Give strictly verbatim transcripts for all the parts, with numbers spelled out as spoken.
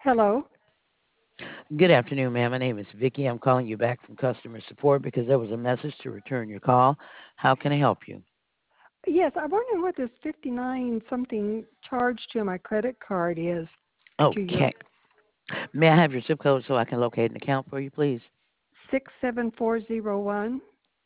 Hello. Good afternoon, ma'am. My name is Vicky. I'm calling you back from customer support because there was a message to return your call. How can I help you? Yes, I'm wondering what this fifty-nine something charge to my credit card is to your Okay. May I have your zip code so I can locate an account for you, please? six seven four zero one.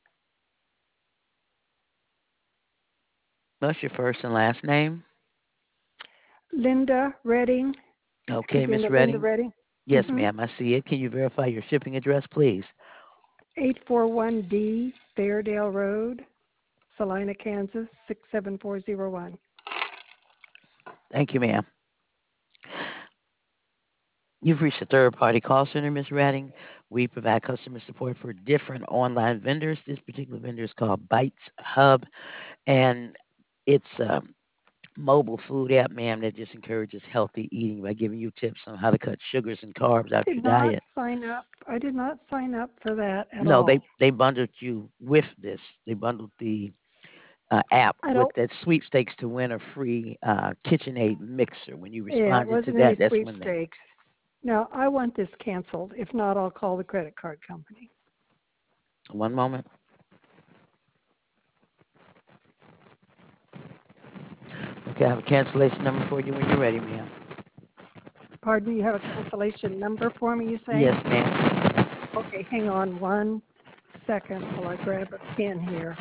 What's your first and last name? Linda Redding. Okay, Begin Miss to Linda Redding. Redding. Yes, Mm-hmm. ma'am. I see it. Can you verify your shipping address, please? eight forty-one D Fairdale Road, Salina, Kansas, six seven four zero one. Thank you, ma'am. You've reached a third-party call center, Miss Redding. We provide customer support for different online vendors. This particular vendor is called Bites Hub, and it's um, mobile food app, ma'am, that just encourages healthy eating by giving you tips on how to cut sugars and carbs out Did your not diet. sign up. I did not sign up for that at No, they all. they bundled you with this. They bundled the uh, app I with don't. that sweepstakes to win a free uh, KitchenAid mixer. When you Yeah, it responded to wasn't that, any that's when they. sweepstakes. Now I want this canceled. If not, I'll call the credit card company. One moment. Okay, I have a cancellation number for you when you're ready, ma'am. Pardon, you have a cancellation number for me, you say? Yes, ma'am. Okay, hang on one second while I grab a pen here.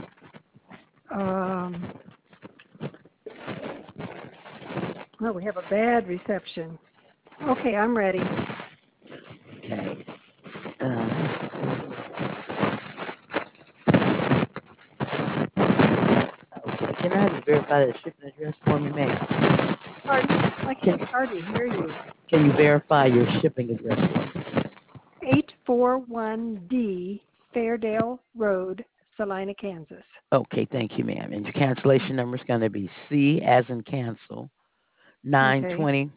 Um, oh, we have a bad reception. Okay, I'm ready. Okay. Uh, okay. Can I have you verify the shipping address for me, ma'am? Pardon? I Can can't hardly hear you. Can you verify your shipping address for me? eight forty-one D Fairdale Road, Salina, Kansas. Okay, thank you, ma'am. And your cancellation number is going to be C as in cancel, nine Okay. twenty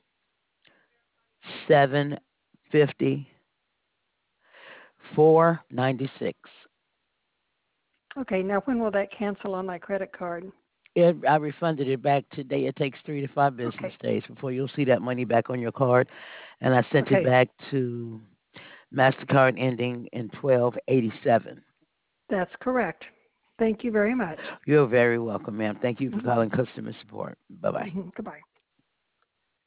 seven fifty four ninety six. Okay, now when will that cancel on my credit card? It, I refunded it back today. It takes three to five business Okay. days before you'll see that money back on your card. And I sent it Okay, back to MasterCard ending in twelve eighty-seven. that's correct. Thank you very much. You're very welcome, ma'am. Thank you for Hmm. calling customer support. Bye bye. Hmm. Goodbye.